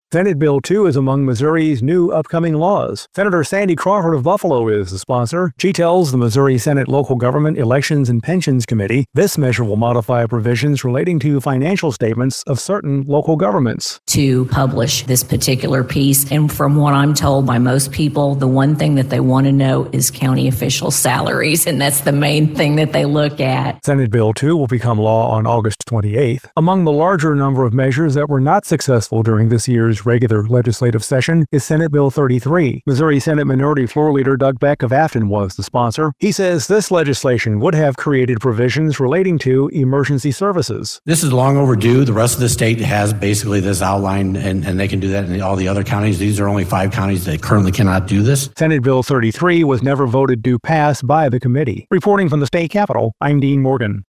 Senate Bill 2 is among Missouri's new upcoming laws. Senator Sandy Crawford of Buffalo is the sponsor. She tells the Missouri Senate Local Government Elections and Pensions Committee this measure will modify provisions relating to financial statements of certain local governments. To publish this particular piece, and from what I'm told by most people, the one thing that they want to know is county official salaries, and that's the main thing that they look at. Senate Bill 2 will become law on August 28th. Among the larger number of measures that were not successful during this year's regular legislative session is Senate Bill 33. Missouri Senate Minority Floor Leader Doug Beck of Afton was the sponsor. He says this legislation would have created provisions relating to emergency services. This is long overdue. The rest of the state has basically this outline, and they can do that in all the other counties. These are only 5 counties that currently cannot do this. Senate Bill 33 was never voted to pass by the committee. Reporting from the state capitol, I'm Dean Morgan.